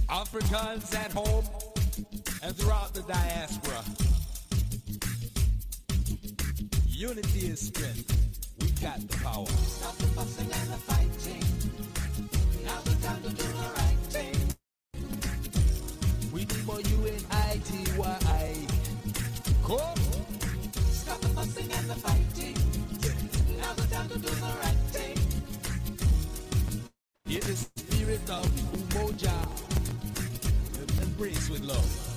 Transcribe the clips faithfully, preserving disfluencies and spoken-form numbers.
Africans at home and throughout the diaspora. Unity is strength. We got the power. Stop the fussing and the fighting. Now's the time to do the right thing. We need more U N I T Y. Come. Stop the fussing and the fighting. Now's the time to do the right thing. In the spirit of Umoja, embrace with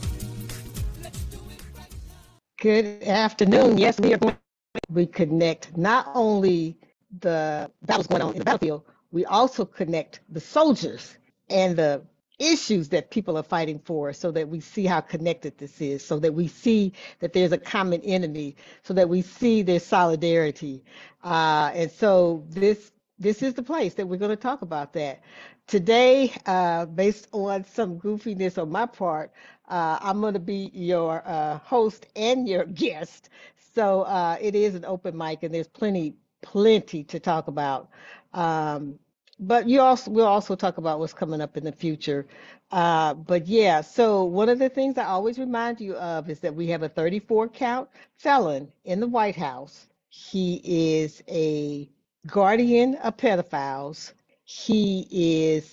love. Let's do it right now. Good afternoon. Yes, we are going to reconnect not only the battles going on in the battlefield, we also connect the soldiers and the issues that people are fighting for so that we see how connected this is, so that we see that there's a common enemy, so that we see their solidarity. Uh, and so this this is the place that we're going to talk about that. Today, uh, based on some goofiness on my part, uh, I'm going to be your uh, host and your guest. So uh, it is an open mic, and there's plenty, plenty to talk about. Um, but you also we'll also talk about what's coming up in the future. Uh, but yeah, so one of the things I always remind you of is that we have a thirty-four count felon in the White House. He is a guardian of pedophiles. He is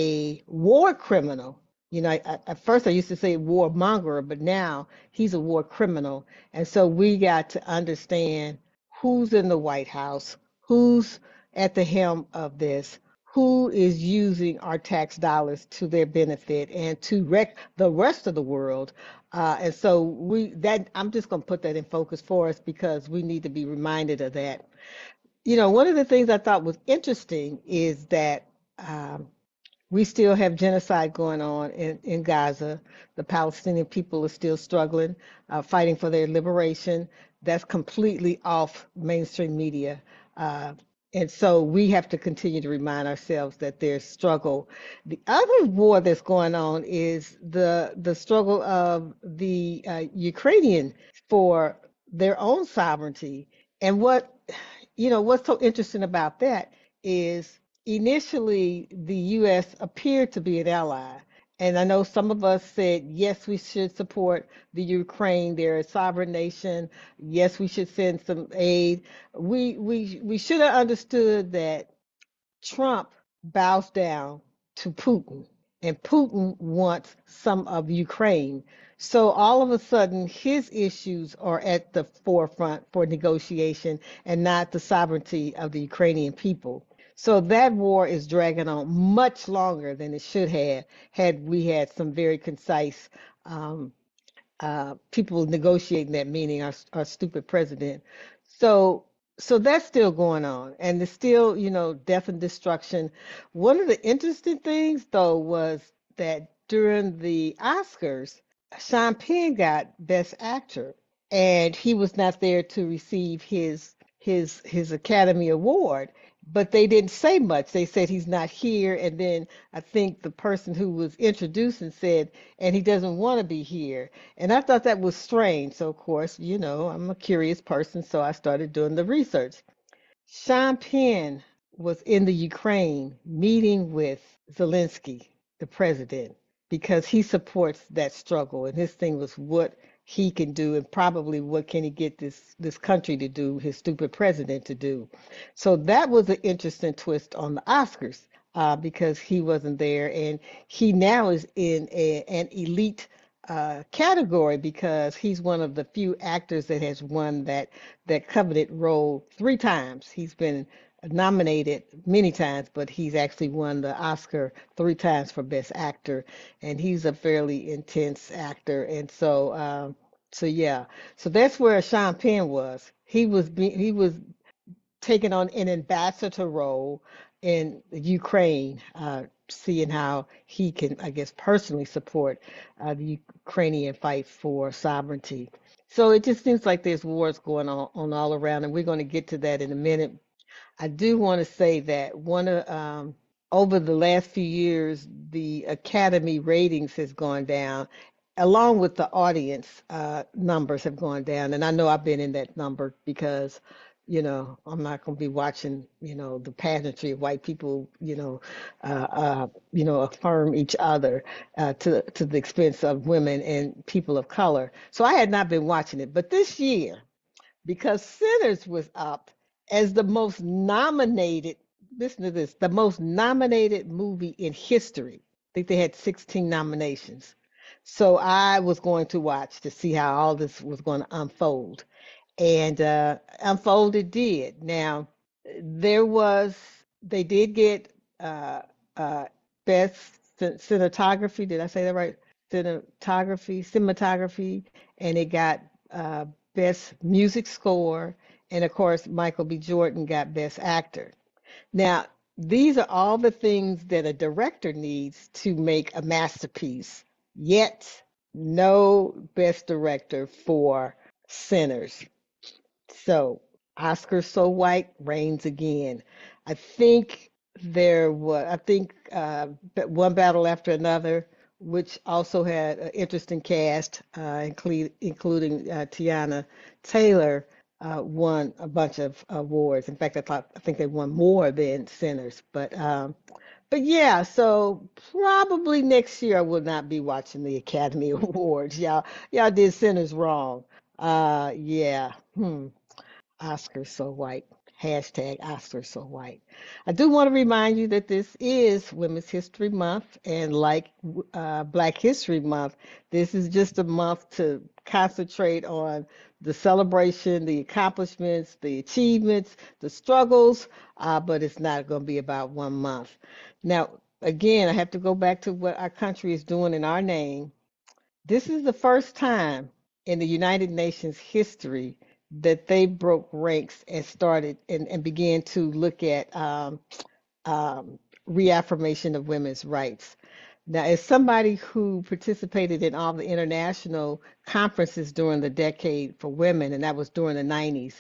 a war criminal. You know, I, at first I used to say warmonger, but now he's a war criminal. And so we got to understand who's in the White House, who's at the helm of this, who is using our tax dollars to their benefit and to wreck the rest of the world. Uh, and so we that I'm just going to put that in focus for us because we need to be reminded of that. You know, one of the things I thought was interesting is that um, we still have genocide going on in, in Gaza. The Palestinian people are still struggling, uh, fighting for their liberation. That's completely off mainstream media. Uh, and so we have to continue to remind ourselves that there's struggle. The other war that's going on is the, the struggle of the uh, Ukrainian for their own sovereignty. And what You know, what's so interesting about that is initially the U S appeared to be an ally. And I know some of us said, yes, we should support the Ukraine. They're a sovereign nation. Yes, we should send some aid. We we we should have understood that Trump bows down to Putin, and Putin wants some of Ukraine. So all of a sudden, his issues are at the forefront for negotiation and not the sovereignty of the Ukrainian people. So that war is dragging on much longer than it should have had we had some very concise um, uh, people negotiating that meeting, our, our stupid president. So so that's still going on, and there's still, you know, death and destruction. One of the interesting things, though, was that during the Oscars, Sean Penn got Best Actor, and he was not there to receive his his his Academy Award. But they didn't say much. They said he's not here, and then I think the person who was introducing said, and he doesn't want to be here. And I thought that was strange. So of course, you know, I'm a curious person, so I started doing the research. Sean Penn was in the Ukraine meeting with Zelensky, the president, because he supports that struggle. And his thing was what he can do and probably what can he get this, this country to do, his stupid president to do. So that was an interesting twist on the Oscars uh, because he wasn't there. And he now is in a, an elite uh, category because he's one of the few actors that has won that, that coveted role three times. He's been nominated many times, but he's actually won the Oscar three times for Best Actor, and he's a fairly intense actor. And so, um, so yeah, so that's where Sean Penn was. He was be, he was taking on an ambassador role in Ukraine, uh, seeing how he can, I guess, personally support uh, the Ukrainian fight for sovereignty. So it just seems like there's wars going on, on all around, and we're going to get to that in a minute. I do want to say that one of um, over the last few years, the Academy ratings has gone down, along with the audience uh, numbers have gone down. And I know I've been in that number because You know, I'm not going to be watching, you know, the pageantry of white people, you know, uh, uh, you know, affirm each other uh, to to the expense of women and people of color. So I had not been watching it, but this year, because Sinners was up as the most nominated, listen to this, the most nominated movie in history. I think they had sixteen nominations. So I was going to watch to see how all this was going to unfold. And uh, unfold it did. Now, there was, they did get uh, uh, best cinematography. Did I say that right? Cinematography, cinematography, and it got uh, best music score. And of course, Michael B. Jordan got best actor. Now, these are all the things that a director needs to make a masterpiece, yet no best director for Sinners. So Oscar So White reigns again. I think there was, I think uh, One Battle After Another, which also had an interesting cast, uh, include, including uh, Tiana Taylor, uh, won a bunch of awards. In fact, I thought I think they won more than Sinners. But um, but yeah, so probably next year I will not be watching the Academy Awards. Y'all y'all did Sinners wrong. Uh, yeah. Hmm. Oscar so white. Hashtag Oscar so white. I do want to remind you that this is Women's History Month, and like uh, Black History Month, this is just a month to concentrate on the celebration, the accomplishments, the achievements, the struggles, uh, but it's not going to be about one month. Now, again, I have to go back to what our country is doing in our name. This is the first time in the United Nations history that they broke ranks and started and, and began to look at um, um, reaffirmation of women's rights. Now, as somebody who participated in all the international conferences during the decade for women, and that was during the nineties,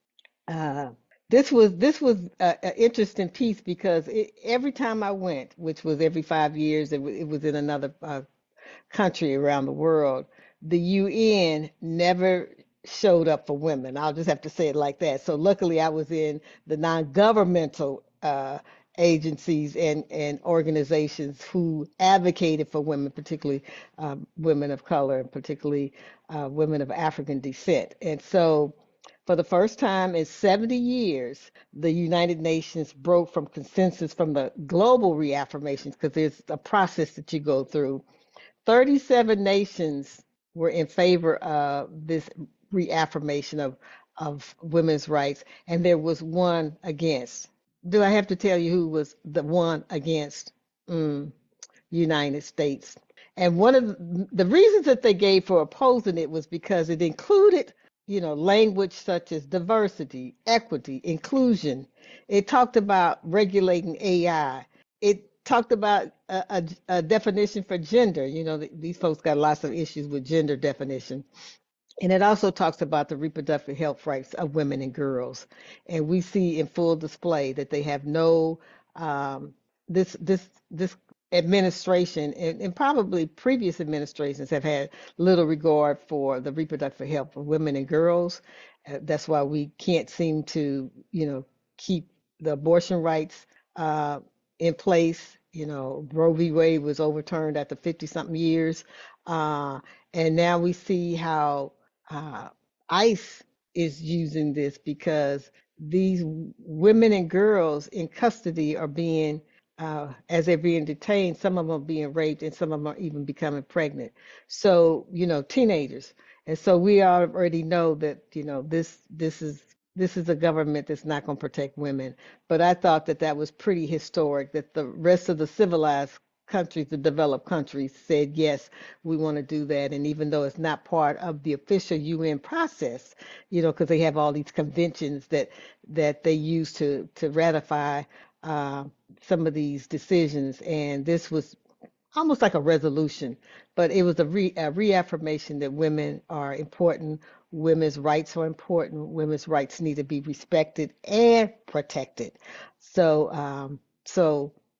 uh, this was this was an interesting piece because it, every time I went, which was every five years, it, it was in another uh, country around the world, the U N never showed up for women. I'll just have to say it like that. So luckily, I was in the non-governmental uh, agencies and, and organizations who advocated for women, particularly um, women of color, and particularly uh, women of African descent. And so for the first time in seventy years, the United Nations broke from consensus from the global reaffirmations because there's a process that you go through. thirty-seven nations were in favor of this reaffirmation of, of women's rights, and there was one against. Do I have to tell you who was the one against? Mm, United States. And one of the, the reasons that they gave for opposing it was because it included, you know, language such as diversity, equity, inclusion. It talked about regulating A I. It talked about a, a, a definition for gender. You know, these folks got lots of issues with gender definition. And it also talks about the reproductive health rights of women and girls. And we see in full display that they have no um, this this this administration and, and probably previous administrations have had little regard for the reproductive health of women and girls. Uh, that's why we can't seem to, you know, keep the abortion rights uh, in place. You know, Roe v. Wade was overturned after fifty something years. Uh, and now we see how uh, ICE is using this because these women and girls in custody are being, uh, as they're being detained, some of them are being raped and some of them are even becoming pregnant. So, you know, teenagers. And so we already know that, you know, this this is this is a government that's not going to protect women. But I thought that that was pretty historic that the rest of the civilized countries, the developed countries, said, yes, we want to do that. And even though it's not part of the official U N process, you know, because they have all these conventions that that they use to to ratify uh, some of these decisions. And this was almost like a resolution, but it was a, re, a reaffirmation that women are important, women's rights are important, women's rights need to be respected and protected. So, um, so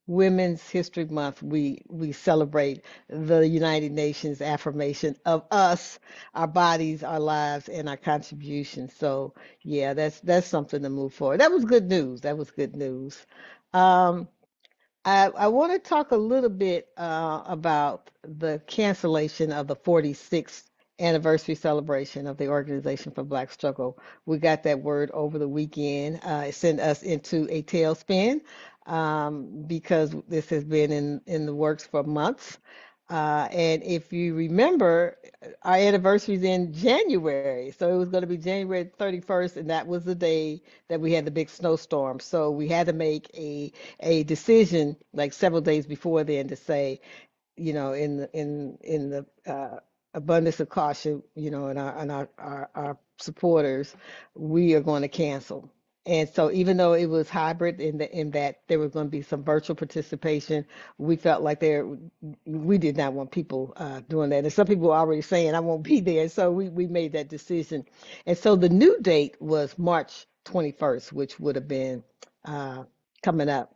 Women's History Month, we we celebrate the United Nations affirmation of us, our bodies, our lives, and our contributions. So yeah, that's that's something to move forward. That was good news. That was good news. Um, I, I want to talk a little bit uh, about the cancellation of the forty-sixth anniversary celebration of the Organization for Black Struggle. We got that word over the weekend. Uh, it sent us into a tailspin um, because this has been in, in the works for months. Uh, and if you remember, our anniversary is in January. So it was going to be January thirty-first, and that was the day that we had the big snowstorm. So we had to make a a decision like several days before then to say, you know, in the in in the uh, abundance of caution, you know, and our and our, our our supporters, we are going to cancel. And so even though it was hybrid in the in that there was going to be some virtual participation, we felt like there we did not want people uh, doing that. And some people were already saying I won't be there. So we we made that decision. And so the new date was March twenty-first, which would have been uh, coming up.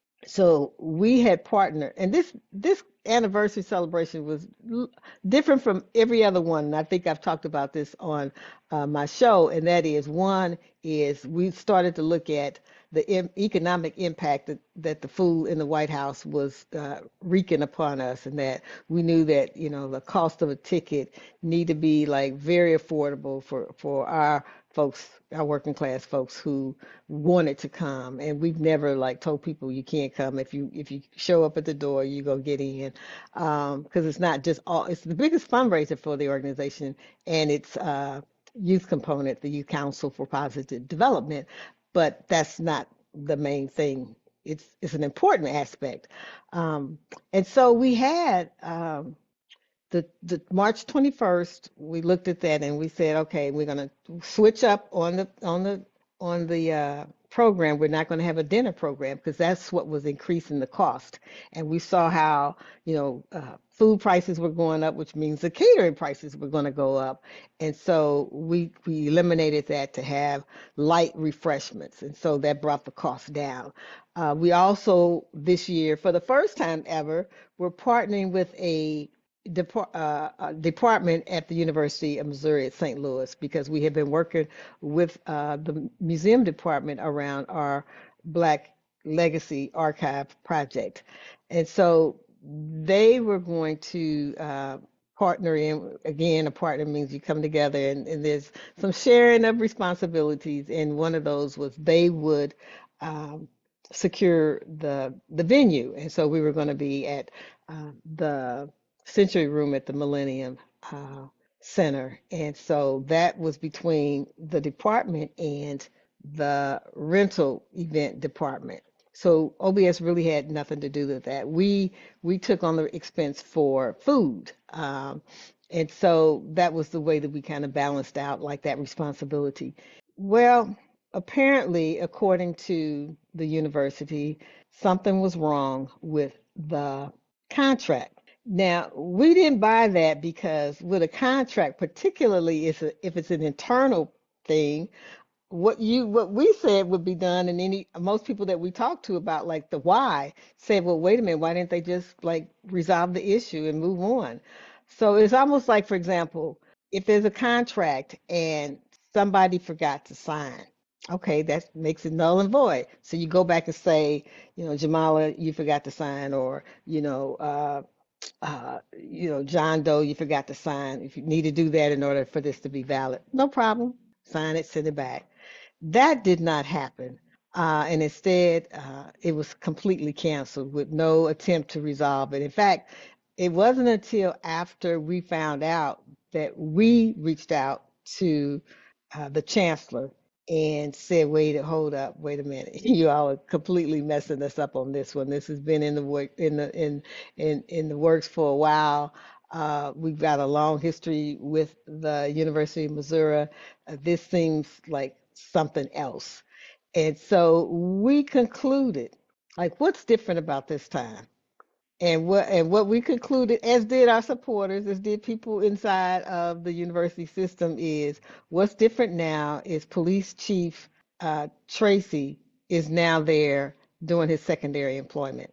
So we had partnered, and this this anniversary celebration was l- different from every other one. And I think I've talked about this on uh, my show, and that is one is we started to look at the em- economic impact that, that the food in the White House was uh, wreaking upon us, and that we knew that you know the cost of a ticket need to be like very affordable for for our folks, our working class folks who wanted to come, and we've never like told people you can't come. If you if you show up at the door, you go get in, um because it's not just all, it's the biggest fundraiser for the organization, and it's uh youth component, the Youth Council for Positive Development, but that's not the main thing. It's it's an important aspect. um and so we had um the the March twenty-first, we looked at that and we said, okay, we're going to switch up on the on the on the uh, program. We're not going to have a dinner program because that's what was increasing the cost. And we saw how, you know, uh, food prices were going up, which means the catering prices were going to go up. And so we we eliminated that to have light refreshments. And so that brought the cost down. Uh, we also this year, for the first time ever, we're partnering with a depart, uh, uh, department at the University of Missouri at Saint Louis, because we have been working with uh, the museum department around our Black Legacy Archive project. And so they were going to uh, partner in. Again, a partner means you come together, and, and there's some sharing of responsibilities. And one of those was they would um, secure the the venue. And so we were going to be at uh, the Century Room at the Millennium uh, Center. And so that was between the department and the rental event department. So O B S really had nothing to do with that. We we took on the expense for food. Um, and so that was the way that we kind of balanced out like that responsibility. Well, apparently, according to the university, something was wrong with the contract. Now, we didn't buy that because with a contract, particularly if, if it's an internal thing, what you what we said would be done, and any most people that we talked to about like the why said, well, wait a minute, why didn't they just like resolve the issue and move on? So it's almost like, for example, if there's a contract and somebody forgot to sign, okay, that makes it null and void. So you go back and say, you know, Jamala, you forgot to sign, or you know, uh, uh, you know, John Doe, you forgot to sign. If you need to do that in order for this to be valid, no problem. Sign it, send it back. That did not happen. Uh, and instead, uh, it was completely canceled with no attempt to resolve it. In fact, it wasn't until after we found out that we reached out to uh, the chancellor and said, wait, hold up, wait a minute. You all are completely messing us up on this one. This has been in the work in the in in in the works for a while. Uh, we've got a long history with the University of Missouri. Uh, this seems like something else. And so we concluded, like, what's different about this time? And what and what we concluded, as did our supporters, as did people inside of the university system, is what's different now is Police Chief uh, Tracy is now there doing his secondary employment.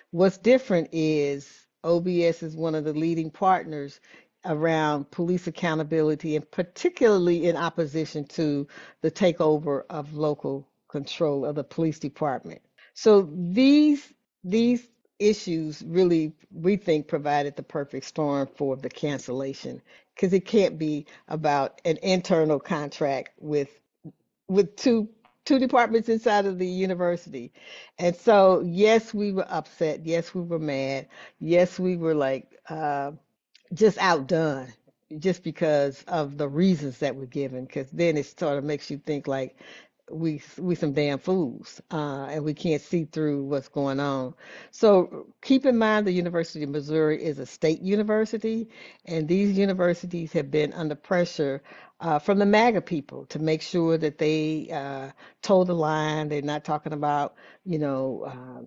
What's different is O B S is one of the leading partners around police accountability, and particularly in opposition to the takeover of local control of the police department. So these these issues really, we think, provided the perfect storm for the cancellation, because it can't be about an internal contract with with two two departments inside of the university. And so, yes, we were upset. Yes, we were mad. Yes, we were like uh, just outdone, just because of the reasons that were given. Because then it sort of makes you think like we we some damn fools, uh, and we can't see through what's going on. So keep in mind, the University of Missouri is a state university, and these universities have been under pressure uh, from the MAGA people to make sure that they uh, toe the line. They're not talking about, you know, uh,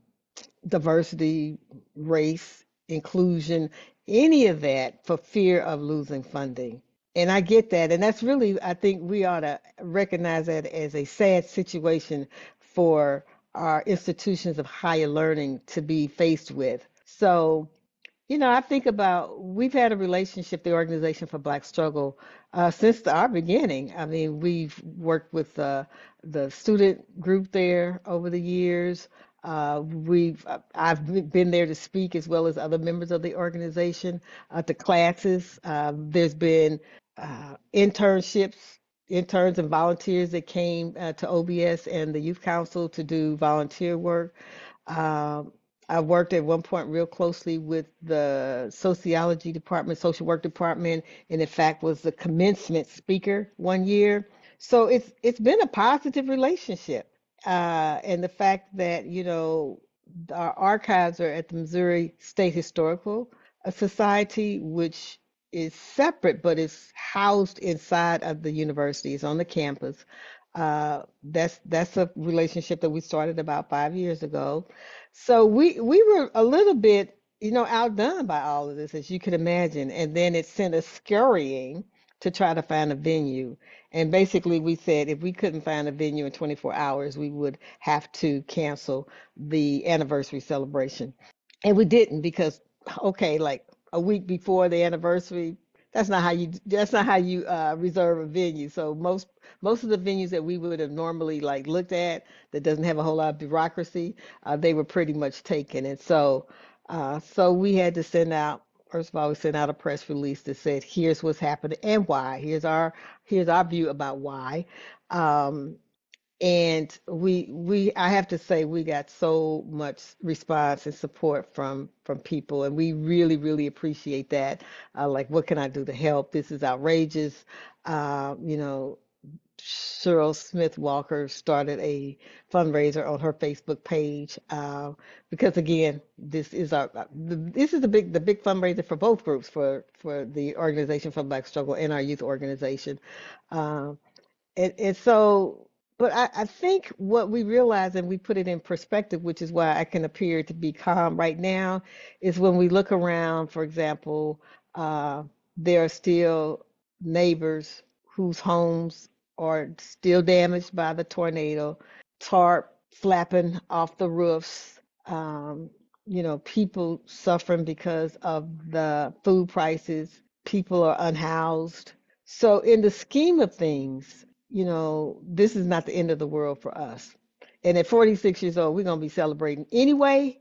diversity, race, inclusion, any of that, for fear of losing funding. And I get that. And that's really, I think we ought to recognize that as a sad situation for our institutions of higher learning to be faced with. So, you know, I think about, we've had a relationship, the Organization for Black Struggle, uh, since the, our beginning. I mean, we've worked with uh, the student group there over the years. Uh, we've uh, I've been there to speak, as well as other members of the organization, uh, to classes. Uh, there's been uh, internships, interns and volunteers that came uh, to O B S and the Youth Council to do volunteer work. Um, I worked at one point real closely with the sociology department, social work department, and in fact was the commencement speaker one year. So it's it's been a positive relationship. Uh, and the fact that, you know, our archives are at the Missouri State Historical Society, which is separate but is housed inside of the university, it's on the campus. Uh, that's that's a relationship that we started about five years ago. So we we were a little bit, you know, outdone by all of this, as you can imagine. And then it sent us scurrying to try to find a venue. And basically, we said if we couldn't find a venue in twenty-four hours, we would have to cancel the anniversary celebration. And we didn't, because, okay, like a week before the anniversary, that's not how you that's not how you uh, reserve a venue. So most most of the venues that we would have normally like looked at, that doesn't have a whole lot of bureaucracy, uh, they were pretty much taken. And so uh, so we had to send out, first of all, we sent out a press release that said, here's what's happening and why. Here's our here's our view about why. Um, and we we I have to say, we got so much response and support from from people, and we really really appreciate that. Uh, like, what can I do to help? This is outrageous. Uh, you know, Cheryl Smith Walker started a fundraiser on her Facebook page, uh, because again, this is our this is the big the big fundraiser for both groups, for for the Organization for Black Struggle and our youth organization. Um, and, and so, but I, I think what we realize, and we put it in perspective, which is why I can appear to be calm right now, is when we look around, for example, uh, there are still neighbors whose homes are still damaged by the tornado, tarp flapping off the roofs, um, you know, people suffering because of the food prices, people are unhoused. So, in the scheme of things, you know, this is not the end of the world for us. And at forty-six years old, we're going to be celebrating anyway.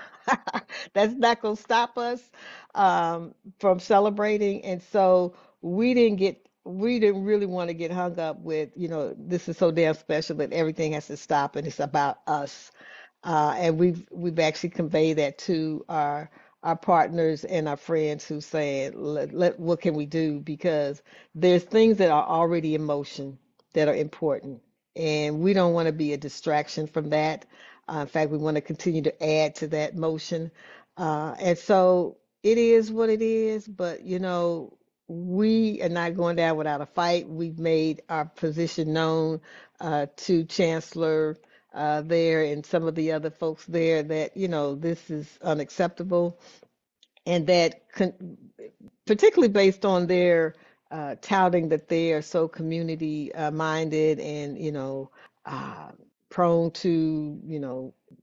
That's not going to stop us um, from celebrating. And so we didn't get, we didn't really want to get hung up with, you know, this is so damn special that everything has to stop and it's about us. Uh, and we've we've actually conveyed that to our our partners and our friends, who say, let, let, what can we do? Because there's things that are already in motion that are important, and we don't want to be a distraction from that. Uh, in fact, we want to continue to add to that motion. Uh, and so it is what it is, but you know, we are not going down without a fight. We've made our position known uh, to Chancellor uh, there and some of the other folks there, that, you know, this is unacceptable, and that con- particularly based on their uh, touting that they are so community uh, minded, and, you know, uh, prone to, you know,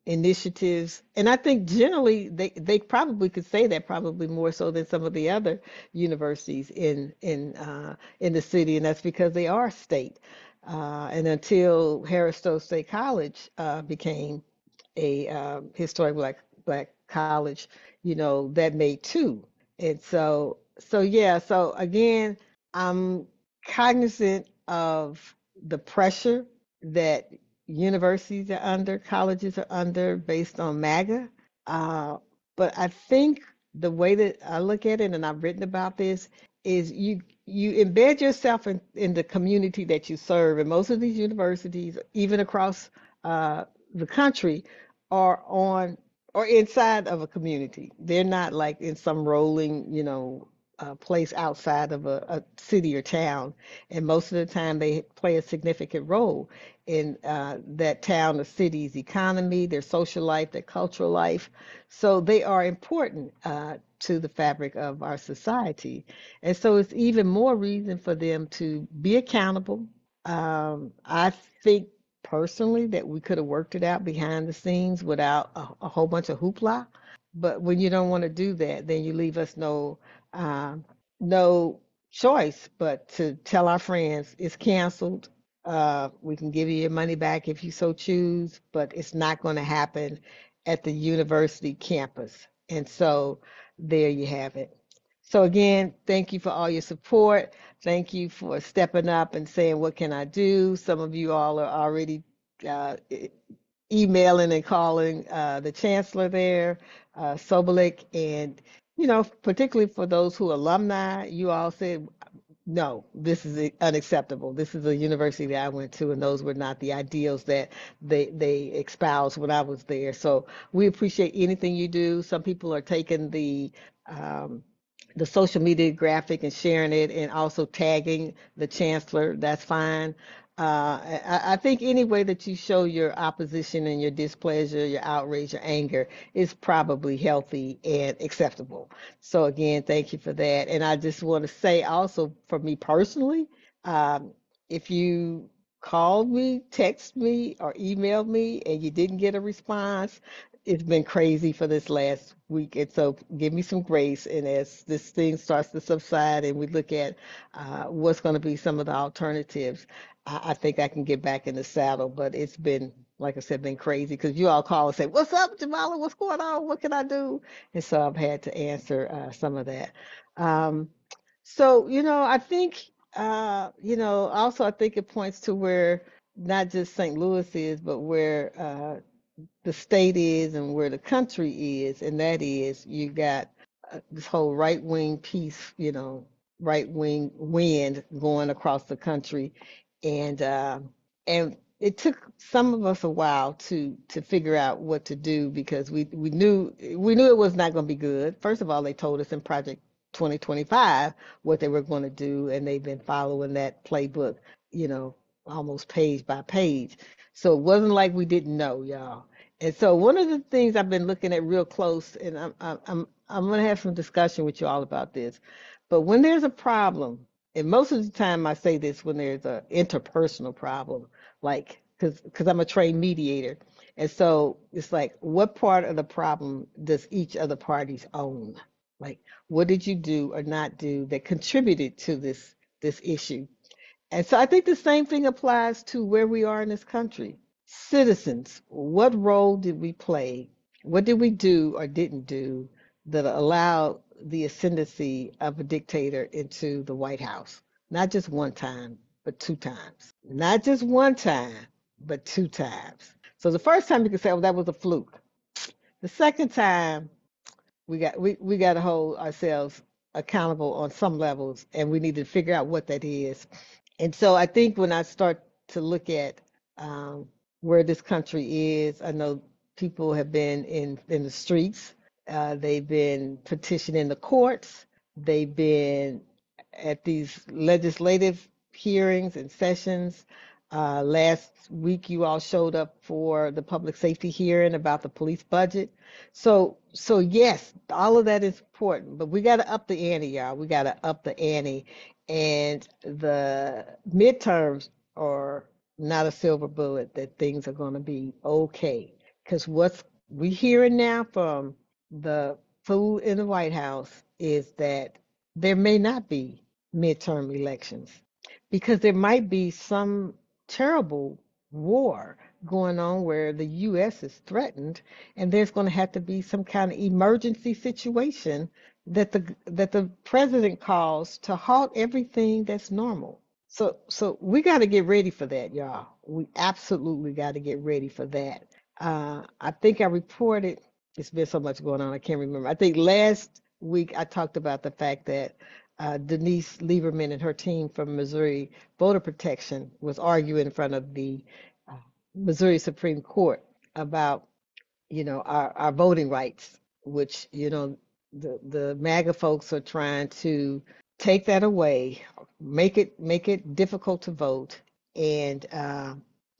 initiatives. And I think generally they, they probably could say that probably more so than some of the other universities in in uh, in the city, and that's because they are state. Uh, and until Harris Stowe State College uh, became a um, historic black black college, you know, that made two. And so so yeah, so again, I'm cognizant of the pressure that universities are under, colleges are under based on MAGA. Uh, but I think the way that I look at it, and I've written about this, is you you embed yourself in, in the community that you serve. And most of these universities, even across uh, the country, are on or inside of a community. They're not like in some rolling, you know, uh, place outside of a, a city or town. And most of the time, they play a significant role in uh, that town or city's economy, their social life, their cultural life. So they are important uh, to the fabric of our society. And so it's even more reason for them to be accountable. Um, I think personally that we could have worked it out behind the scenes without a, a whole bunch of hoopla. But when you don't want to do that, then you leave us no um, no choice but to tell our friends it's canceled. Uh, we can give you your money back if you so choose, but it's not going to happen at the university campus. And so there you have it. So again, thank you for all your support. Thank you for stepping up and saying, what can I do? Some of you all are already uh, e- emailing and calling uh, the chancellor there, uh, Sobolik, and you know, particularly for those who are alumni, you all said, no, this is unacceptable. This is a university that I went to, and those were not the ideals that they they espoused when I was there. So we appreciate anything you do. Some people are taking the um, the social media graphic and sharing it, and also tagging the chancellor. That's fine. Uh, I, I think any way that you show your opposition and your displeasure, your outrage, your anger is probably healthy and acceptable. So again, thank you for that. And I just want to say also for me personally, um, if you called me, text me, or emailed me and you didn't get a response, it's been crazy for this last week. And so give me some grace. And as this thing starts to subside and we look at uh, what's going to be some of the alternatives, I, I think I can get back in the saddle. But it's been, like I said, been crazy because you all call and say, "What's up, Jamala? What's going on? What can I do?" And so I've had to answer uh, some of that. Um, so, you know, I think, uh, you know, also I think it points to where not just Saint Louis is, but where uh, the state is and where the country is, and that is you got uh, this whole right wing piece, you know, right wing wind going across the country, and uh, and it took some of us a while to to figure out what to do because we we knew we knew it was not going to be good. First of all, they told us in Project twenty twenty-five what they were going to do, and they've been following that playbook, you know, almost page by page. So it wasn't like we didn't know, y'all. And so one of the things I've been looking at real close, and I'm I'm I'm, I'm going to have some discussion with you all about this. But when there's a problem, and most of the time I say this when there's a interpersonal problem, like because because I'm a trained mediator, and so it's like, what part of the problem does each of the parties own? Like, what did you do or not do that contributed to this this issue? And so I think the same thing applies to where we are in this country. Citizens, what role did we play? What did we do or didn't do that allowed the ascendancy of a dictator into the White House? Not just one time, but two times. Not just one time, but two times. So the first time you could say, oh, that was a fluke. The second time, we got we, we got to hold ourselves accountable on some levels, and we need to figure out what that is. And so I think when I start to look at um, where this country is, I know people have been in, in the streets. Uh, they've been petitioning the courts. They've been at these legislative hearings and sessions. Uh, last week, you all showed up for the public safety hearing about the police budget. So, so yes, all of that is important, but we got to up the ante, y'all. We got to up the ante, and the midterms are not a silver bullet that things are going to be okay. Because what's we hearing now from the food in the White House is that there may not be midterm elections because there might be some terrible war going on where the U S is threatened, and there's going to have to be some kind of emergency situation that the that the president calls to halt everything that's normal. So so we got to get ready for that, y'all. We absolutely got to get ready for that. Uh, I think I reported, it's been so much going on, I can't remember. I think last week I talked about the fact that uh, Denise Lieberman and her team from Missouri Voter Protection was arguing in front of the uh, Missouri Supreme Court about, you know, our, our voting rights, which, you know, the, the MAGA folks are trying to take that away, make it make it difficult to vote, and uh,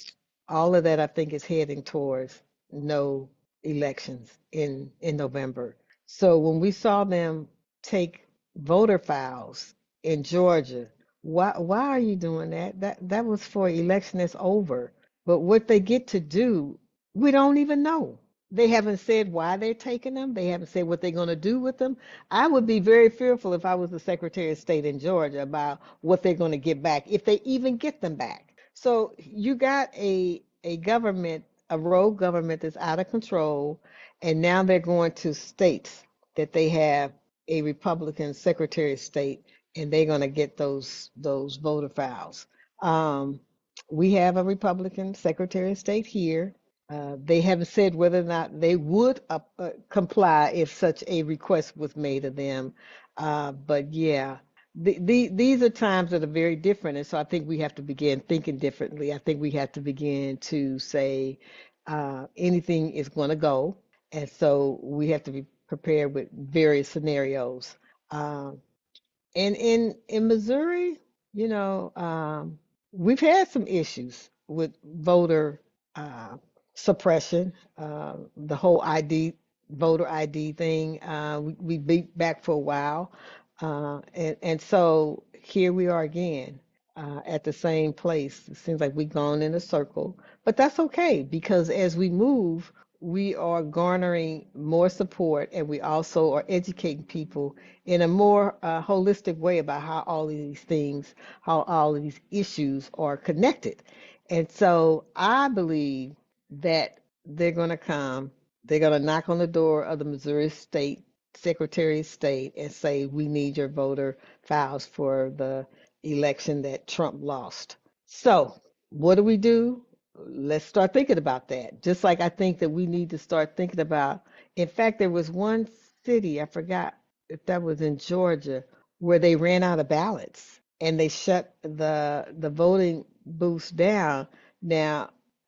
all of that I think is heading towards no elections in in November. So when we saw them take voter files in Georgia, why why are you doing that? That that was for election that's over. But what they get to do, we don't even know. They haven't said why they're taking them. They haven't said what they're going to do with them. I would be very fearful if I was the Secretary of State in Georgia about what they're going to get back, if they even get them back. So you got a a government, a rogue government that's out of control, and now they're going to states that they have a Republican Secretary of State, and they're going to get those those voter files. Um, we have a Republican Secretary of State here. Uh, they haven't said whether or not they would uh, uh, comply if such a request was made of them. Uh, but yeah, the, the, these are times that are very different. And so I think we have to begin thinking differently. I think we have to begin to say uh, anything is going to go. And so we have to be prepared with various scenarios. Um, and in, in Missouri, you know, um, we've had some issues with voter uh, suppression, uh, the whole I D, voter I D thing. Uh, we, we beat back for a while. Uh, and, and so here we are again uh, at the same place. It seems like we've gone in a circle, but that's okay because as we move, we are garnering more support and we also are educating people in a more uh, holistic way about how all of these things, how all of these issues are connected. And so I believe that they're going to come, they're going to knock on the door of the Missouri State Secretary of State and say, we need your voter files for the election that Trump lost. So what do we do? Let's start thinking about that. Just like I think that we need to start thinking about, in fact, there was one city, I forgot if that was in Georgia, where they ran out of ballots and they shut the the voting booths down. Now,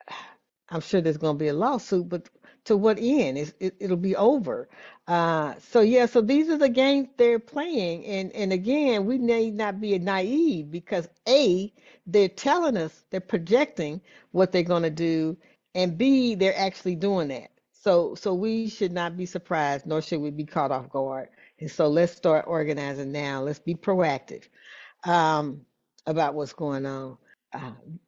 I'm sure there's going to be a lawsuit, but to what end? It's, it, it'll be over. Uh, so yeah, so these are the games they're playing, and and again, we need not be naive because A, they're telling us, they're projecting what they're going to do, and B, they're actually doing that. So so we should not be surprised, nor should we be caught off guard. And so let's start organizing now. Let's be proactive um, about what's going on. Uh,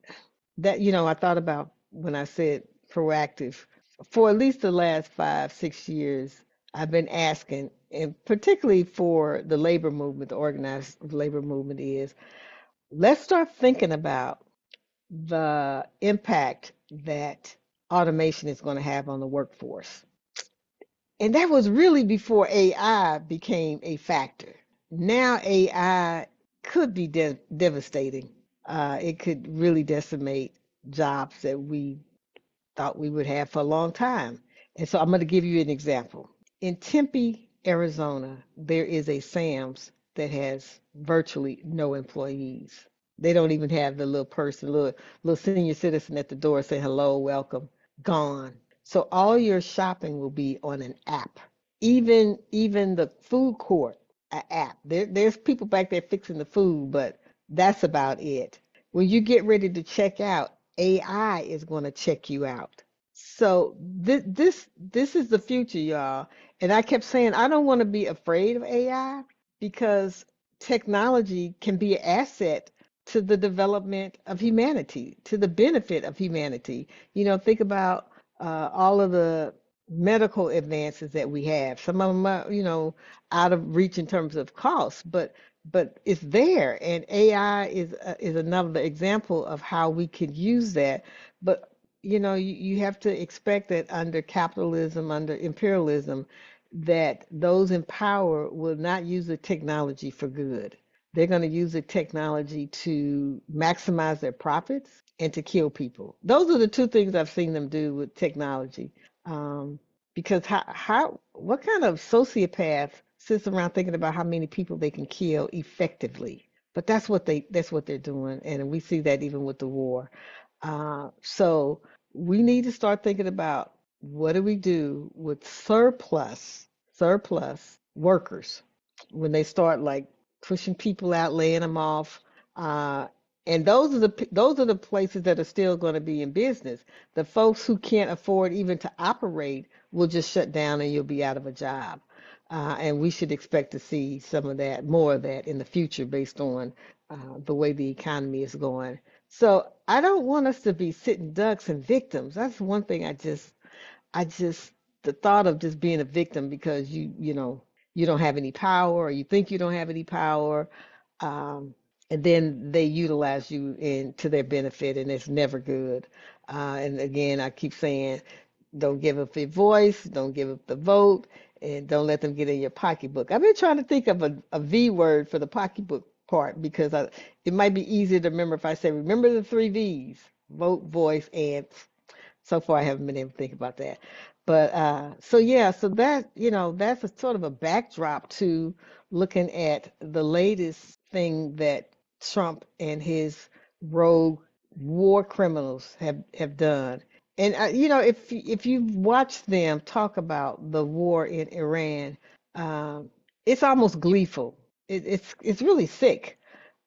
that you know, I thought about when I said proactive. For at least the last five, six years, I've been asking, and particularly for the labor movement, the organized labor movement is, let's start thinking about the impact that automation is going to have on the workforce. And that was really before A I became a factor. Now A I could be de devastating. Uh, it could really decimate jobs that we thought we would have for a long time. And so I'm going to give you an example. In Tempe, Arizona, there is a Sam's that has virtually no employees. They don't even have the little person, little little senior citizen at the door saying hello, welcome, gone. So all your shopping will be on an app. Even even the food court, an app. There, there's people back there fixing the food, but that's about it. When you get ready to check out, A I is going to check you out. So this this this is the future, y'all. And I kept saying I don't want to be afraid of A I because technology can be an asset to the development of humanity, to the benefit of humanity. You know, think about uh, all of the medical advances that we have. Some of them are, you know, out of reach in terms of cost, but but it's there, and A I is uh, is another example of how we could use that. But you know, you, you have to expect that under capitalism, under imperialism, that those in power will not use the technology for good. They're going to use the technology to maximize their profits and to kill people. Those are the two things I've seen them do with technology. Um, because how, how, what kind of sociopath sits around thinking about how many people they can kill effectively? But that's what they, that's what they're doing, and we see that even with the war. Uh, so we need to start thinking about what do we do with surplus, surplus workers when they start like pushing people out, laying them off. Uh, and those are the those are the places that are still going to be in business. The folks who can't afford even to operate will just shut down, and you'll be out of a job. Uh, and we should expect to see some of that, more of that in the future, based on uh, the way the economy is going. So I don't want us to be sitting ducks and victims. That's one thing I just I just the thought of just being a victim because you you know you don't have any power, or you think you don't have any power, um, and then they utilize you in to their benefit, and it's never good. Uh, and again, I keep saying, don't give up your voice, don't give up the vote, and don't let them get in your pocketbook. I've been trying to think of a, a V word for the pocketbook part because I, it might be easier to remember if I say, remember the three V's: vote, voice, and so far I haven't been able to think about that. But uh, so yeah, so that, you know, that's a sort of a backdrop to looking at the latest thing that Trump and his rogue war criminals have have done. And uh, you know, if if you've watched them talk about the war in Iran, um, it's almost gleeful. It, it's it's really sick.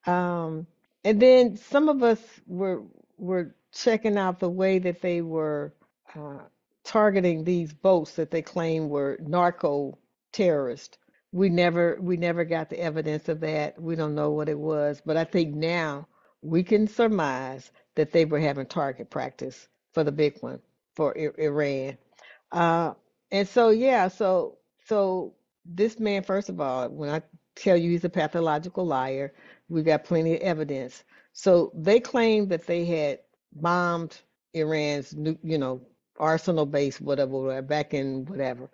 Um, and then some of us were were checking out the way that they were uh, targeting these boats that they claim were narco terrorists. We never we never got the evidence of that. We don't know what it was, but I think now we can surmise that they were having target practice for the big one for I Iran. Uh, and so, yeah, so so this man, first of all, when I tell you he's a pathological liar, we got plenty of evidence. So they claimed that they had bombed Iran's, nu- you know, arsenal base, whatever, whatever, back in whatever.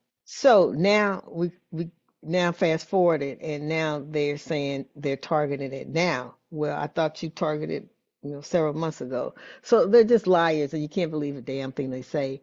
So now we we now fast forwarded, and now they're saying they're targeting it now. Well, I thought you targeted, you know, several months ago. So they're just liars, and you can't believe a damn thing they say.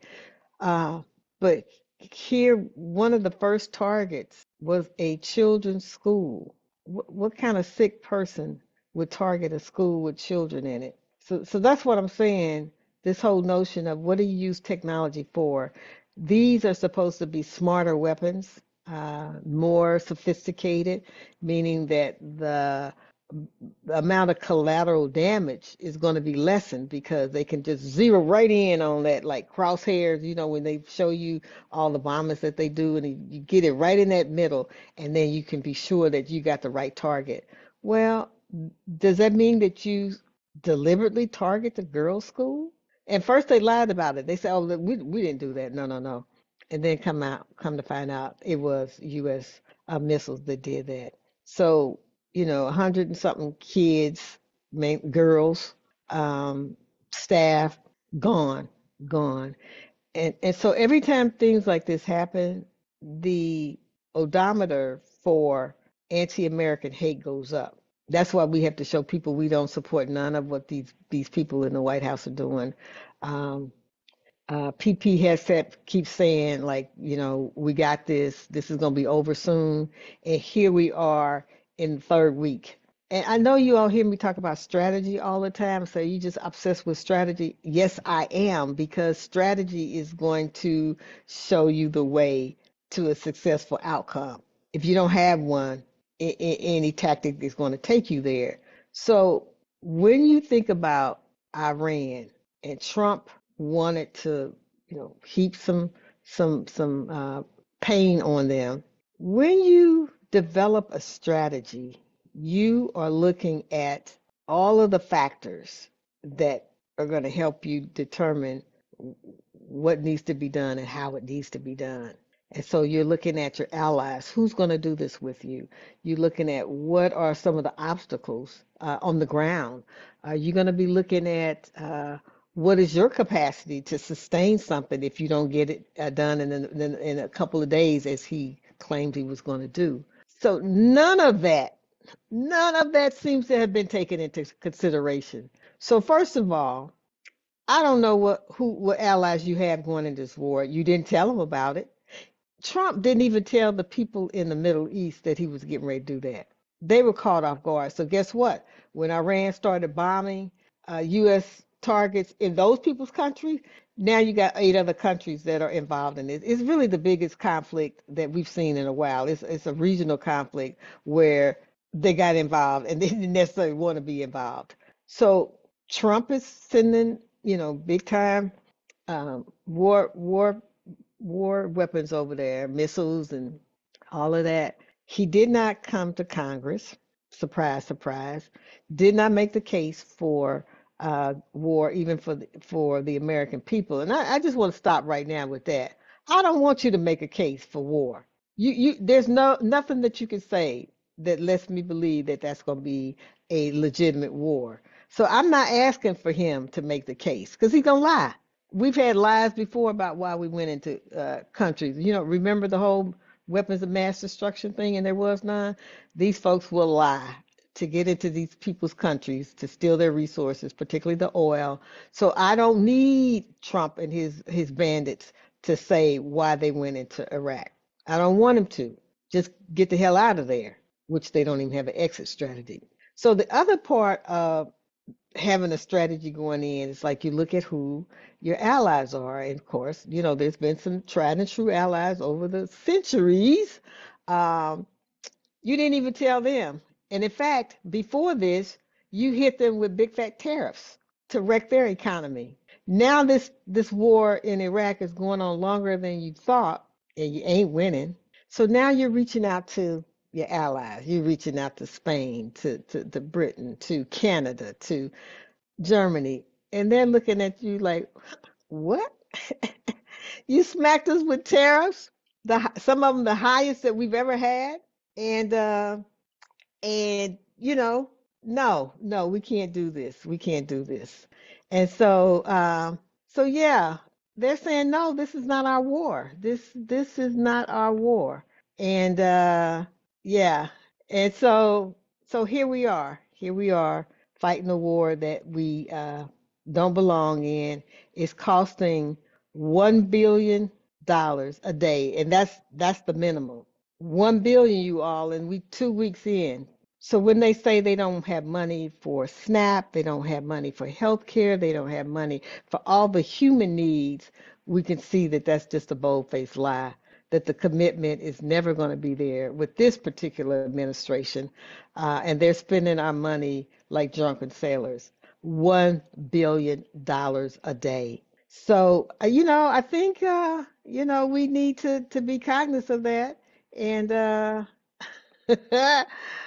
Uh, but here, one of the first targets was a children's school. What, what kind of sick person would target a school with children in it? So, so that's what I'm saying. This whole notion of what do you use technology for? These are supposed to be smarter weapons, uh, more sophisticated, meaning that the the amount of collateral damage is going to be lessened because they can just zero right in on that, like crosshairs, you know, when they show you all the bombings that they do, and you you get it right in that middle, and then you can be sure that you got the right target. Well, does that mean that you deliberately target the girls' school? And first they lied about it. They said, "Oh, we we didn't do that. No, no, no." And then come out, come to find out, it was U S uh, missiles that did that. So, you know, a hundred and something kids, main, girls, um, staff, gone, gone. And and so every time things like this happen, the odometer for anti-American hate goes up. That's why we have to show people we don't support none of what these these people in the White House are doing. Um, uh, P P has said, keeps saying, like, you know, we got this, this is going to be over soon. And here we are in the third week. And I know you all hear me talk about strategy all the time. So you just obsessed with strategy. Yes, I am, because strategy is going to show you the way to a successful outcome. If you don't have one, a- a- any tactic is going to take you there. So when you think about Iran and Trump wanted to, you know, heap some some some uh, pain on them. When you develop a strategy, you are looking at all of the factors that are going to help you determine what needs to be done and how it needs to be done. And so you're looking at your allies. Who's going to do this with you? You're looking at what are some of the obstacles uh, on the ground. Are you going to be looking at uh, what is your capacity to sustain something if you don't get it uh, done in, in, in a couple of days, as he claimed he was going to do? So none of that, none of that seems to have been taken into consideration. So first of all, I don't know what who what allies you have going in this war. You didn't tell them about it. Trump didn't even tell the people in the Middle East that he was getting ready to do that. They were caught off guard. So guess what? When Iran started bombing uh, U S targets in those people's countries, now you got eight other countries that are involved in it. It's really the biggest conflict that we've seen in a while. It's it's a regional conflict where they got involved and they didn't necessarily want to be involved. So Trump is sending, you know, big time um, war war war weapons over there, missiles and all of that. He did not come to Congress. Surprise, surprise. Did not make the case for uh, war, even for the, for the American people. And I, I just want to stop right now with that. I don't want you to make a case for war. You, you, there's no nothing that you can say that lets me believe that that's going to be a legitimate war. So I'm not asking for him to make the case because he's gonna lie. We've had lies before about why we went into uh, countries. You know, remember the whole weapons of mass destruction thing, and there was none. These folks will lie to get into these people's countries to steal their resources, particularly the oil. So I don't need Trump and his his bandits to say why they went into Iraq. I don't want him to. Just get the hell out of there, which they don't even have an exit strategy. So the other part of having a strategy going in, it's like you look at who your allies are. And of course, you know, there's been some tried and true allies over the centuries. Um, you didn't even tell them. And in fact, before this, you hit them with big fat tariffs to wreck their economy. Now this this war in Iraq is going on longer than you thought, and you ain't winning. So now you're reaching out to your allies. You're reaching out to Spain, to, to, to Britain, to Canada, to Germany, and they're looking at you like, what? You smacked us with tariffs, the hi- some of them the highest that we've ever had, and uh, and you know, no, no, we can't do this. We can't do this. And so, um, so yeah, they're saying, no, this is not our war. This this is not our war. And uh, yeah, and so so here we are. Here we are fighting a war that we uh, don't belong in. It's costing one billion dollars a day, and that's that's the minimum. One billion, you all, and we two weeks in. So when they say they don't have money for SNAP, they don't have money for health care, they don't have money for all the human needs, we can see that that's just a bold-faced lie, that the commitment is never going to be there with this particular administration. Uh, and they're spending our money like drunken sailors, one billion dollars a day. So, uh, you know, I think, uh, you know, we need to, to be cognizant of that. And uh, uh,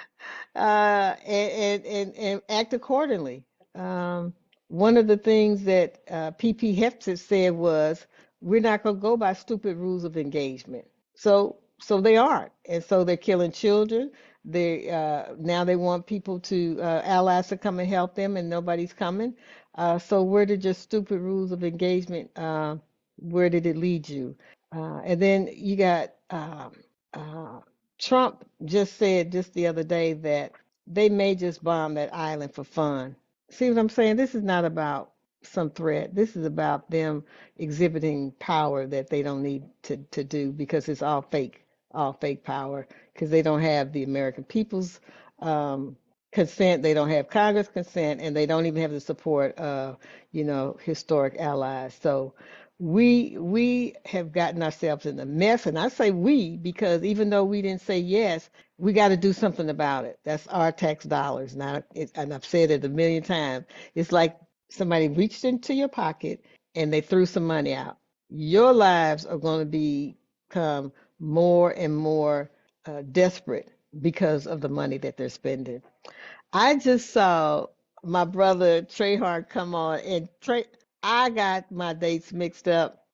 and, and, and act accordingly. Um, one of the things that uh, P P Hefty said was, we're not going to go by stupid rules of engagement. So, so they aren't. And so they're killing children. They uh, now they want people to, uh, allies to come and help them, and nobody's coming. Uh, so where did your stupid rules of engagement, uh, where did it lead you? Uh, and then you got um, uh, Trump just said just the other day that they may just bomb that island for fun. See what I'm saying? This is not about some threat. This is about them exhibiting power that they don't need to, to do because it's all fake, all fake power because they don't have the American people's um, consent. They don't have Congress consent, and they don't even have the support of, you know, historic allies. So we we have gotten ourselves in a mess, and I say we because even though we didn't say yes, we got to do something about it. That's our tax dollars. Not, it, and I've said it a million times. It's like somebody reached into your pocket and they threw some money out. Your lives are going to become more and more uh, desperate because of the money that they're spending. I just saw my brother Trey Hart come on, and Trey, I got my dates mixed up.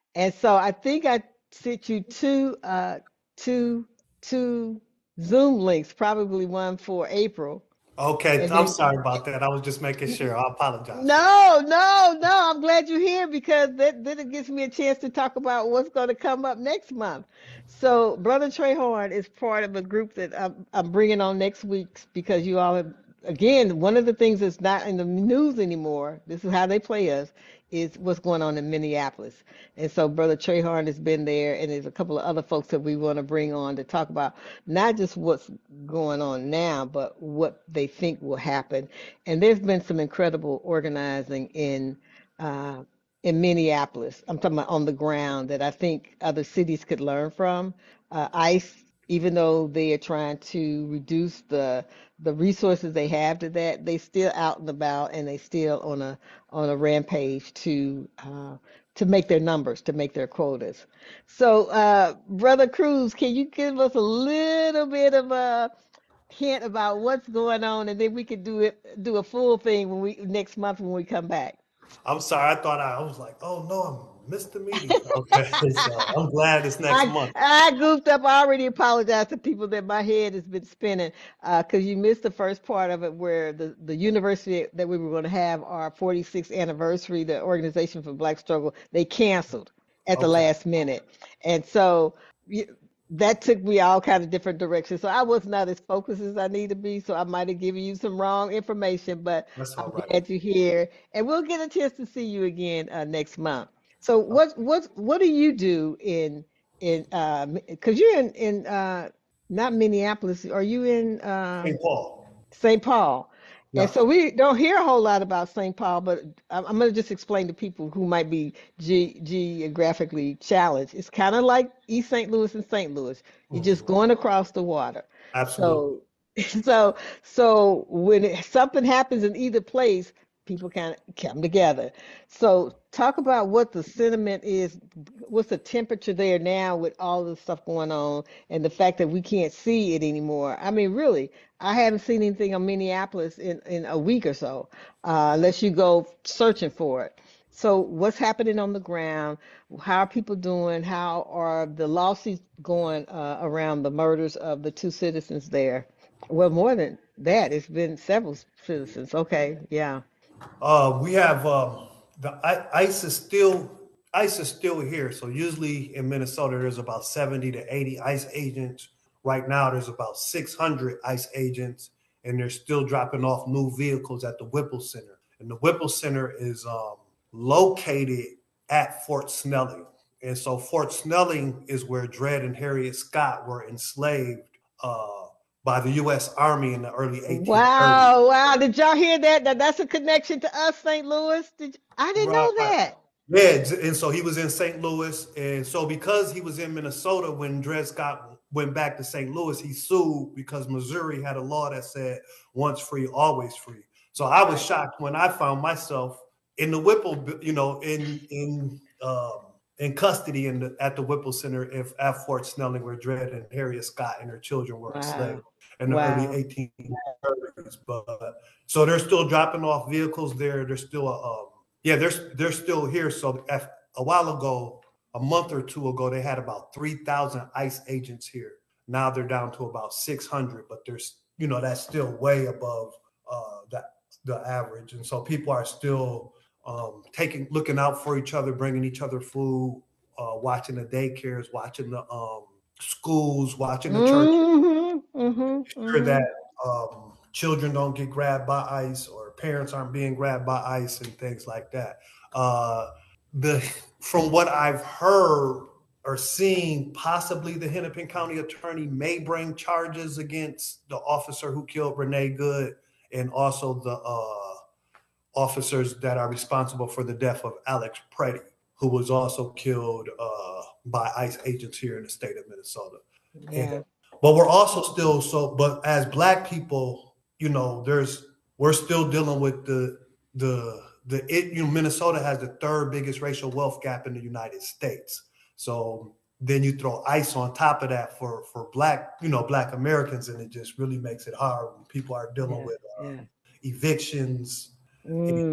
And so I think I sent you two, uh, two, two Zoom links, probably one for April, Okay, and I'm then sorry about that. I was just making sure. I apologize for that. no, no, no. I'm glad you're here because that then it gives me a chance to talk about what's going to come up next month. So, Brother Trey Horn is part of a group that I'm, I'm bringing on next week because you all have, again, one of the things that's not in the news anymore, this is how they play us, is what's going on in Minneapolis. And so, Brother Trey Horn has been there, and there's a couple of other folks that we want to bring on to talk about not just what's going on now, but what they think will happen. And there's been some incredible organizing in uh, in Minneapolis. I'm talking about on the ground that I think other cities could learn from. Uh, ICE, even though they are trying to reduce the the resources they have to that, they still out and about and they still on a on a rampage to uh, to make their numbers, to make their quotas. So, uh, Brother Cruz, can you give us a little bit of a hint about what's going on, and then we could do it, do a full thing when we next month when we come back. I'm sorry. I thought I, I was like, oh no, I missed the meeting. Okay, so I'm glad it's next I month. I goofed up. I already apologized to people that my head has been spinning because you missed the first part of it where the, the university that we were going to have our forty-sixth anniversary, the Organization for Black Struggle, they canceled at the Okay. last minute. And so y- that took me all kind of different directions. So I was not as focused as I need to be. So I might have given you some wrong information, but That's I'm all right. glad you're here. And we'll get a chance to see you again uh, next month. So what what what do you do in in uh because you're in in uh not Minneapolis, are you in uh Saint Paul. Saint Paul? And Yeah. so we don't hear a whole lot about Saint Paul, but I'm, I'm going to just explain to people who might be ge geographically challenged. It's kind of like East Saint Louis and Saint Louis. You're just Mhm. going across the water. Absolutely. So so so when it, something happens in either place, people kind of come together. So talk about what the sentiment is, what's the temperature there now with all this stuff going on and the fact that we can't see it anymore. I mean, really, I haven't seen anything on Minneapolis in, in a week or so, uh, unless you go searching for it. So what's happening on the ground? How are people doing? How are the lawsuits going uh, around the murders of the two citizens there? Well, more than that, it's been several citizens. Okay, yeah. Uh, we have um, the I- ICE is still ICE is still here. So usually in Minnesota, there's about seventy to eighty ICE agents. Right now, there's about six hundred ICE agents, and they're still dropping off new vehicles at the Whipple Center. And the Whipple Center is um, located at Fort Snelling. And so Fort Snelling is where Dred and Harriet Scott were enslaved uh, by the U S. Army in the early eighteen thirties. Wow, wow. Did y'all hear that? That that's a connection to us, Saint Louis. Did y- I didn't Right. know that. Yeah, and so he was in Saint Louis, and so because he was in Minnesota when Dred Scott went back to Saint Louis, he sued because Missouri had a law that said once free, always free. So I was Right. shocked when I found myself in the Whipple, you know, in in um, in custody in the, at the Whipple Center if at Fort Snelling, where Dred and Harriet Scott and their children were enslaved Wow. in the early Wow. eighteen thirties. But so they're still dropping off vehicles there. There's still a um, yeah, they're they're still here. So af- a while ago, a month or two ago, they had about three thousand ICE agents here. Now they're down to about six hundred, but there's you know that's still way above uh, the the average, and so people are still um, taking looking out for each other, bringing each other food, uh, watching the daycares, watching the um, schools, watching the church, Mm-hmm. Mm-hmm. sure that Mm-hmm. um, children don't get grabbed by ICE or parents aren't being grabbed by ICE and things like that. Uh, the from what I've heard or seen, possibly the Hennepin County attorney may bring charges against the officer who killed Renee Good and also the uh, officers that are responsible for the death of Alex Preddy, who was also killed uh, by ICE agents here in the state of Minnesota. And Yeah. but we're also still so. But as Black people, you know, there's we're still dealing with the the the it. You know, Minnesota has the third biggest racial wealth gap in the United States. So then you throw ICE on top of that for for Black, you know, Black Americans, and it just really makes it hard when people are dealing Yeah. with uh, Yeah. evictions and Mm.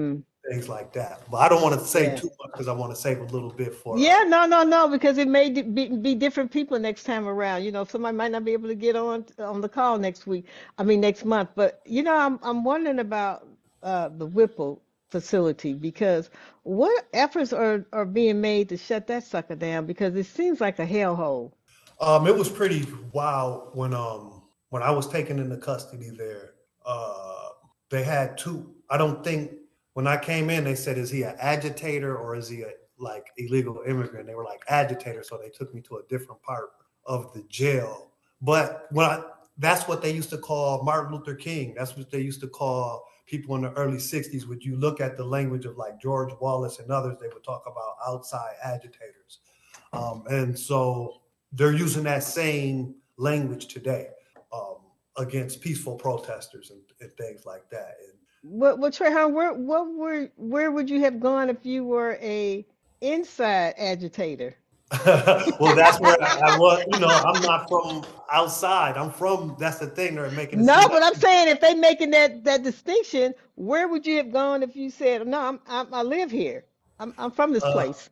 things like that. But I don't want to say Yeah. too much because I want to save a little bit for. Yeah, no, no, no, because it may be, be different people next time around. You know, somebody might not be able to get on on the call next week. I mean, next month. But you know, I'm I'm wondering about uh, the Whipple facility because what efforts are are being made to shut that sucker down because it seems like a hellhole. Um, it was pretty wild when um when I was taken into custody there. Uh, they had two. I don't think when I came in, they said, "Is he an agitator or is he a like illegal immigrant?" They were like agitator, so they took me to a different part of the jail. But when I, that's what they used to call Martin Luther King. That's what they used to call people in the early sixties. When you look at the language of like George Wallace and others, they would talk about outside agitators. Um, and so they're using that same language today um, against peaceful protesters and, and things like that. And What, what Trayvon, where, what were, where would you have gone if you were a inside agitator? well, that's where I was. You know, I'm not from outside. I'm from. That's the thing. They're making. It No, seem but I'm like, saying if they making that that distinction, where would you have gone if you said, "No, I'm, I'm I live here. I'm I'm from this uh, place."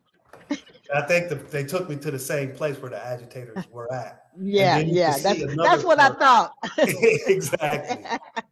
I think the, they took me to the same place where the agitators were at, and Yeah, then you can yeah, see that's another that's what I part. thought. Exactly.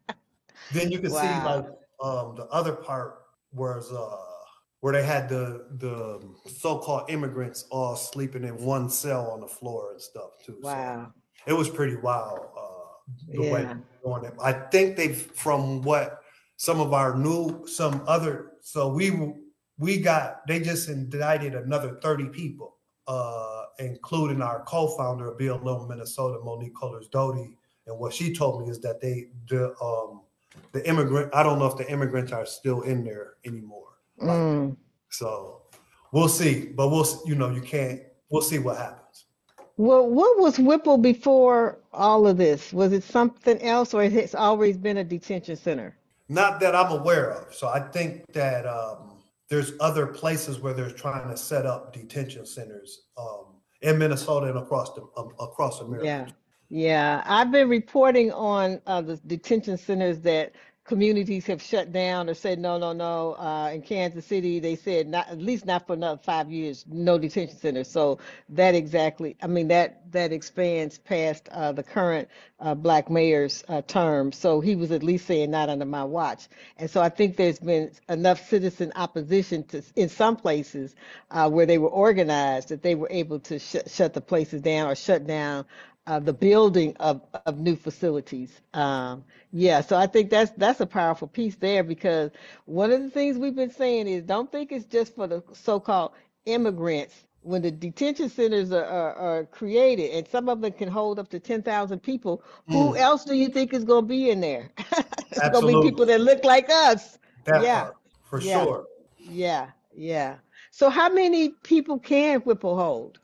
Then you can see like Wow. um, the other part was uh, where they had the the so-called immigrants all sleeping in one cell on the floor and stuff too. So Wow. it was pretty wild uh, the way Yeah. going. I think they, from what some of our new, some other, so we we got, they just indicted another thirty people, uh, including our co-founder of B L M Minnesota, Monique Cullors Doty. And what she told me is that they, the um, the immigrant, I don't know if the immigrants are still in there anymore. Like, Mm. so we'll see, but we'll, you know, you can't, we'll see what happens. Well, what was Whipple before all of this? Was it something else, or it's always been a detention center? Not that I'm aware of. So I think that um, there's other places where they're trying to set up detention centers um, in Minnesota and across the um, across America. Yeah, yeah. I've been reporting on uh, the detention centers that communities have shut down or said no, no, no. Uh, in Kansas City, they said not at least not for another five years, no detention centers. So that exactly, I mean that that expands past uh, the current uh, black mayor's uh, term. So he was at least saying not under my watch. And so I think there's been enough citizen opposition to in some places uh, where they were organized that they were able to sh- shut the places down or shut down uh, the building of, of new facilities. Um, yeah, so I think that's that's a powerful piece there because one of the things we've been saying is don't think it's just for the so-called immigrants. When the detention centers are, are, are created and some of them can hold up to ten thousand people, who Mm, else do you think is going to be in there? It's going to be people absolutely, that look like us. that Yeah, part for yeah, sure. yeah, yeah. So how many people can Whipple hold?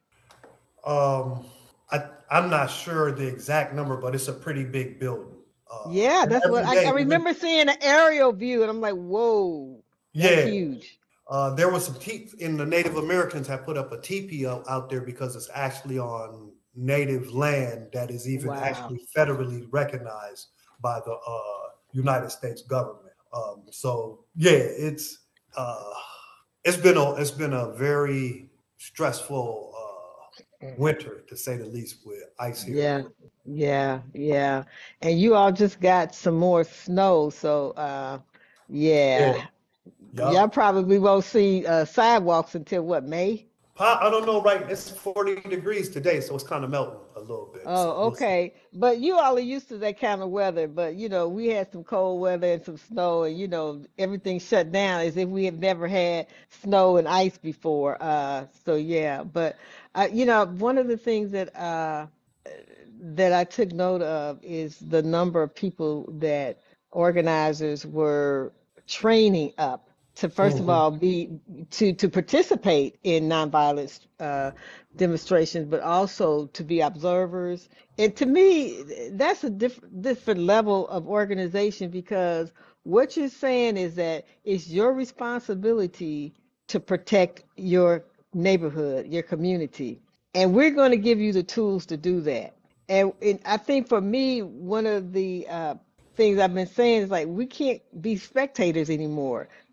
Um, I I'm not sure the exact number, but it's a pretty big building. Uh, Yeah, and that's what every I, I day, when- remember seeing an aerial view and I'm like, whoa, that's yeah, huge. uh, there was some te- in the Native Americans have put up a teepee out, out there because it's actually on native land that is even Wow. actually federally recognized by the uh, United States government. Um, so yeah, it's uh, it's been a it's been a very stressful uh, winter to say the least with ice here. Yeah, yeah, yeah. And you all just got some more snow, so uh Yeah, yeah. Y'all yup. probably won't see uh sidewalks until what, May? Po- I don't know, right? It's forty degrees today, so it's kind of melting a little bit. So Oh, we'll see. okay. But you all are used to that kind of weather. But you know, we had some cold weather and some snow, and you know, everything shut down as if we have never had snow and ice before. Uh, so yeah. But uh, you know, one of the things that uh that I took note of is the number of people that organizers were training up to, first of Mhm. all, be to to participate in nonviolence uh, demonstrations, but also to be observers. And to me, that's a different different level of organization because what you're saying is that it's your responsibility to protect your neighborhood, your community, and we're going to give you the tools to do that. And, and I think for me, one of the uh, things I've been saying is like we can't be spectators anymore.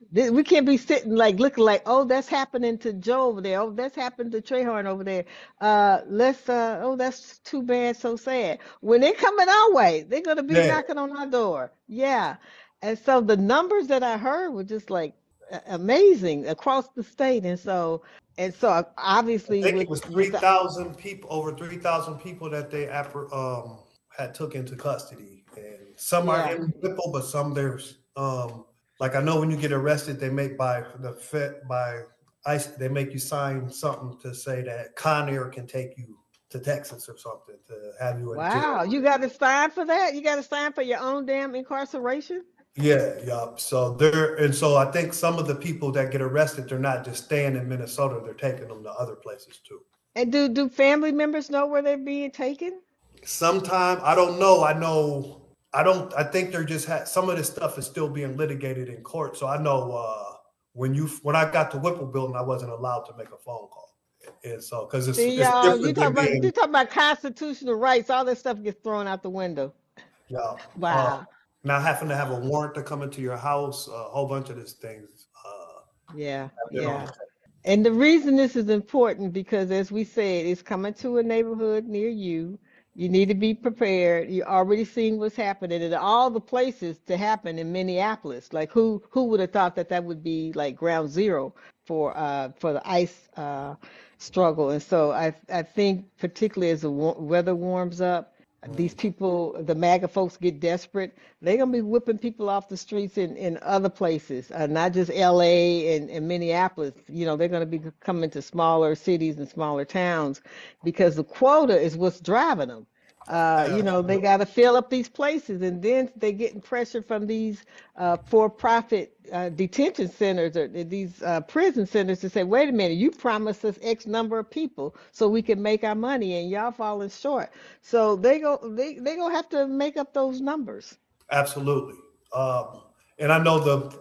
Th- We can't be sitting like looking like, oh, that's happening to Joe over there. Oh, that's happened to Trayhorn over there. Uh, let's, uh, oh, that's too bad, so sad. When they're coming our way, they're gonna be Yeah, knocking on our door. Yeah. And so the numbers that I heard were just like a- amazing across the state. And so, and so uh, I obviously think it with was with three the, thousand people, over three thousand people that they appre- um had took into custody, and some are yeah. in Whipple, but some there's um like I know when you get arrested, they make by the Fed by ICE, they make you sign something to say that Con Air can take you to Texas or something to have you in jail. Wow. You got to sign for that? You got to sign for your own damn incarceration? Yeah, yeah. So they're and so I think some of the people that get arrested, they're not just staying in Minnesota, they're taking them to other places too. And do do family members know where they're being taken? Sometime I don't know. I know I don't. I think they're just had some of this stuff is still being litigated in court. So I know uh, when you when I got to Whipple Building, I wasn't allowed to make a phone call, and so because it's See, it's y'all, you different talk than about you being talk about constitutional rights, all that stuff gets thrown out the window. yeah. Uh, Wow. now having to have a warrant to come into your house, a whole bunch of these things uh, Yeah, have been on yeah. the table. And the reason this is important because as we said, it's coming to a neighborhood near you. You need to be prepared. You're already seeing what's happening in all the places to happen in Minneapolis. Like who who would have thought that that would be like ground zero for uh for the ICE uh struggle. And so I I think particularly as the wa- weather warms up, these Mm. people, the MAGA folks get desperate. They're gonna be whipping people off the streets in, in other places, uh, not just L A and, and Minneapolis. You know, they're gonna be coming to smaller cities and smaller towns because the quota is what's driving them. Uh, you know, they Absolutely. got to fill up these places, and then they're getting pressure from these uh, for-profit uh, detention centers or these uh, prison centers to say, "Wait a minute, you promised us X number of people so we can make our money, and y'all falling short." So they go, they they gonna have to make up those numbers. Absolutely. Um, and I know the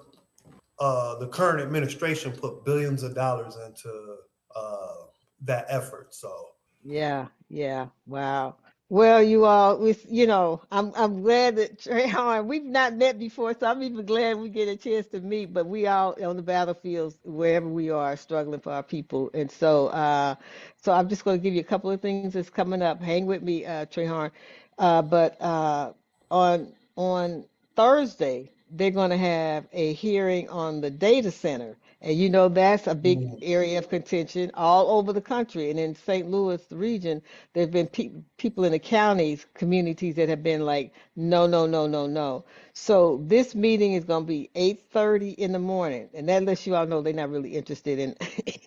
uh, the current administration put billions of dollars into uh, that effort. So Yeah, yeah, wow. Well, you all, we, you know, I'm I'm glad that Trey Harn, we've not met before, so I'm even glad we get a chance to meet. But we all on the battlefields, wherever we are, struggling for our people. And so, uh, so I'm just going to give you a couple of things that's coming up. Hang with me, uh, Trey Harn. Uh, but uh, on on Thursday, they're going to have a hearing on the data center. And you know, that's a big mm, area of contention all over the country. And in Saint Louis region, there've been pe people in the counties, communities that have been like, no, no, no, no, no. So this meeting is going to be eight thirty in the morning. And that lets you all know they're not really interested in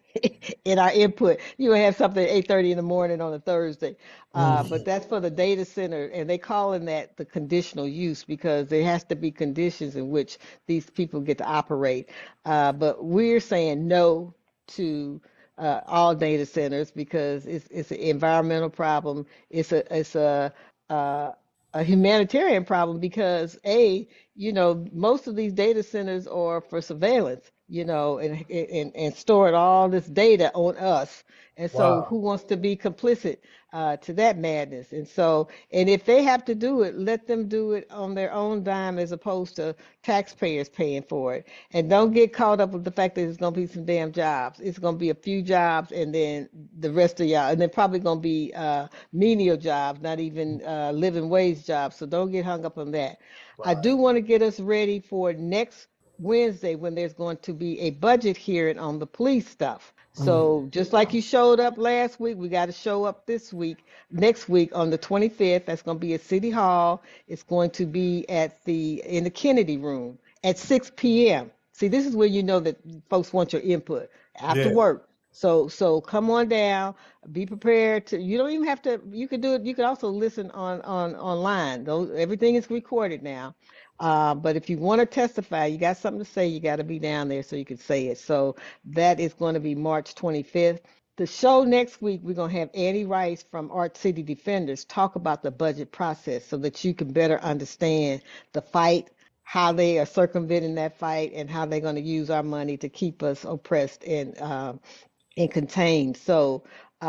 in our input. You will have something at eight thirty in the morning on a Thursday. Uh, but mm, that's for the data center, and they calling that the conditional use because there has to be conditions in which these people get to operate. Uh, but we're saying no to uh, all data centers because it's it's an environmental problem. It's a it's a uh, a humanitarian problem because a you know most of these data centers are for surveillance, you know, and and and storing all this data on us. And so wow. who wants to be complicit uh, to that madness? And so, and if they have to do it, let them do it on their own dime as opposed to taxpayers paying for it. And don't get caught up with the fact that it's going to be some damn jobs. It's going to be a few jobs and then the rest of y'all, and they're probably going to be uh, menial jobs, not even uh, living wage jobs. So don't get hung up on that. I Right. do want to get us ready for next Wednesday when there's going to be a budget hearing on the police stuff. Mm, So just like you showed up last week, we got to show up this week, next week on the twenty-fifth. That's going to be at City Hall. It's going to be at the in the Kennedy Room at six p m. See, this is where you know that folks want your input after yeah. work. So so come on down, be prepared to you don't even have to you could do it, you could also listen on on online. Those everything is recorded now. Uh, but if you want to testify, you got something to say, you got to be down there so you can say it. So that is going to be March twenty-fifth. The show next week, we're going to have Annie Rice from Art City Defenders talk about the budget process so that you can better understand the fight, how they are circumventing that fight, and how they're going to use our money to keep us oppressed and um, and contained. So uh,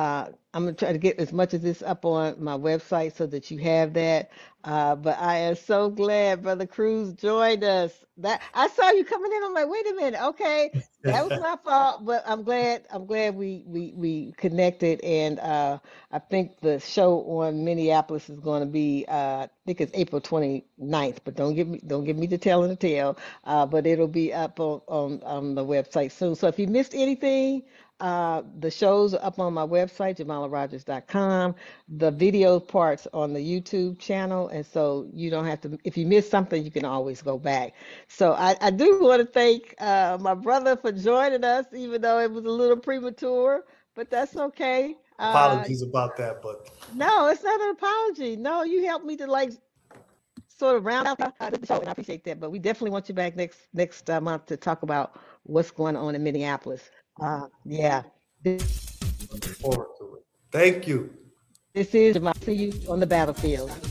I'm gonna try to get as much of this up on my website so that you have that. Uh, but I am so glad Brother Cruz joined us. That I saw you coming in. I'm like, wait a minute, okay, that was my fault. But I'm glad. I'm glad we we we connected, and uh, I think the show on Minneapolis is going to be. Uh, I think it's April twenty-ninth, but don't give me don't give me the tell and the tale. Uh, but it'll be up on, on on the website soon. So if you missed anything. Uh, the shows are up on my website, jamala rogers dot com. The video parts on the YouTube channel. And so you don't have to, if you miss something, you can always go back. So I, I do want to thank uh, my brother for joining us, even though it was a little premature, but that's okay. Uh, Apologies about that, but no, it's not an apology. No, you helped me to like sort of round out uh, the show, and I appreciate that. But we definitely want you back next next uh, month to talk about what's going on in Minneapolis. Uh, yeah. This, looking forward to it. Thank you. this is Jamal. See you on the battlefield.